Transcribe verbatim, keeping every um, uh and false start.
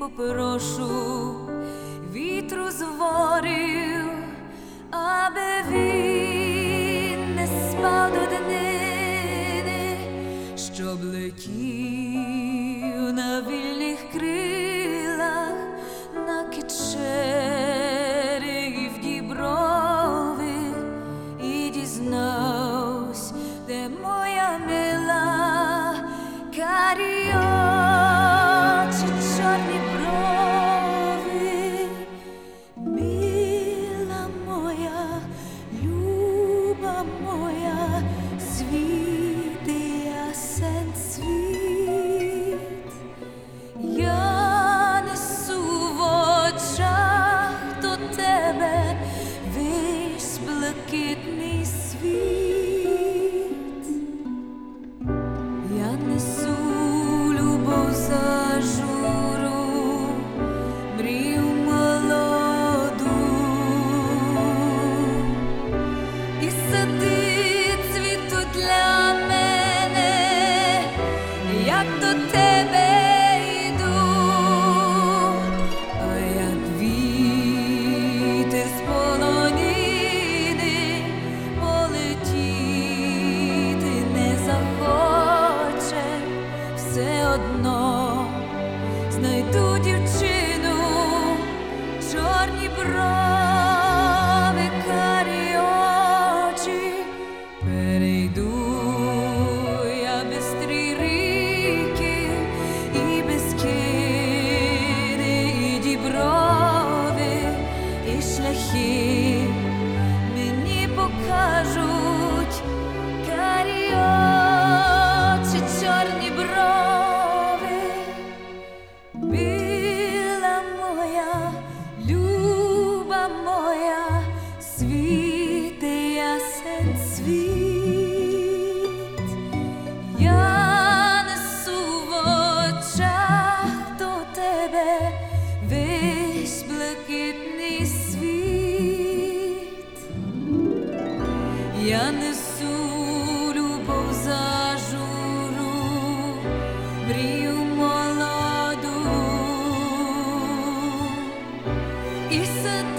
попрошу вітру з ворів, аби він не спав до днини, щоб летів на вільних крилах, на Кечері і в Діброви, і дізнавсь, де моя мила, карі очі, чорні брови. Мила моя, люба моя, світи ясен світ. Я несу в очах до тебе весь блакитний світ. Я несу любов зажуру, мрію молоду, і сади цвітуть для мене, як до тебе йду, а як вітер з полонини полетіти не захоче, все одно знайду дівчину, чорні брови, карі очі. Перейду я бистрі ріки і Бескиди, і Діброви, і шляхи мені покажуть карі очі, чорні брови. Мила моя, люба моя, світи ясен світ. Я несу в очах до тебе весь блакитний світ. Я несу любов зажуру, мрію молоду, і сади